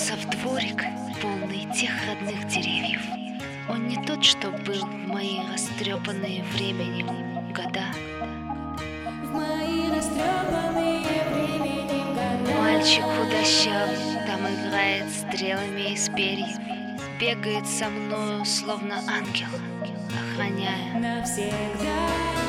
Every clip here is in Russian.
вернулся в дворик, полный тех родных деревьев. Он не тот, что был в мои растрепанные временем года. В мои растрепанные временем года. Мальчик худощавый там играет стрелами из перьев, бегает со мною, словно ангел, охраняя. Навсегда.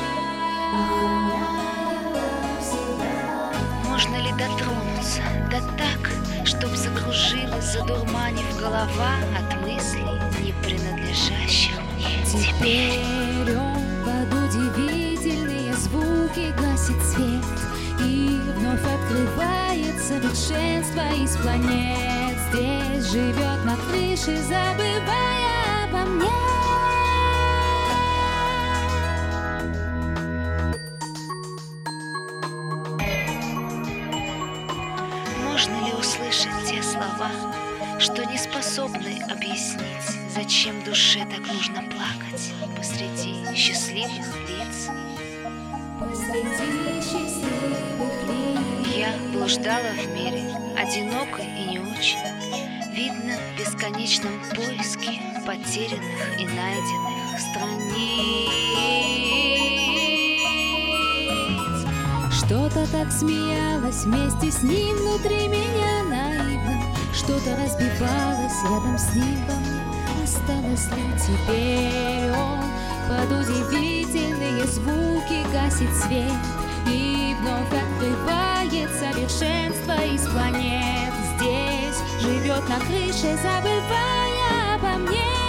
Можно ли дотронуться, да так, чтоб закружилась, задурманив голова от мыслей, не принадлежащих мне теперь? Теперь он под удивительные звуки гасит свет, и вновь открывает совершенство из планет. Здесь живет на крыше, забывая обо мне. Можно ли услышать те слова, что не способны объяснить, зачем душе так нужно плакать посреди счастливых лиц? Посреди счастливых лиц. Я блуждала в мире, одинокой и не очень. Видно в бесконечном поиске потерянных и найденных страниц. Что-то так смеялось вместе с ним внутри меня наивно. Что-то разбивалось рядом с ним во мне. Осталось ли теперь он под удивительные звуки гасит свет и вновь открывает совершенство из планет. Здесь живет на крыше, забывая обо мне.